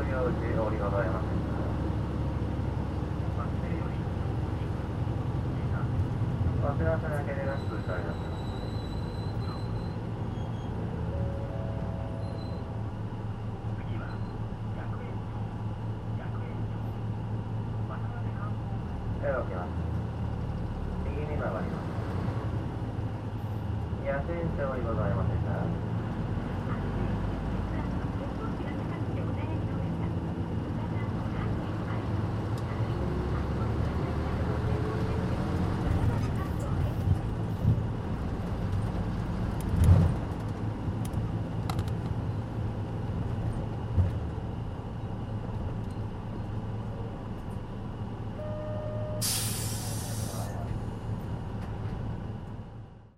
領地おりございません。お知らせだけでなく通知あります。動きます。右に曲がります。野戦車おりございません。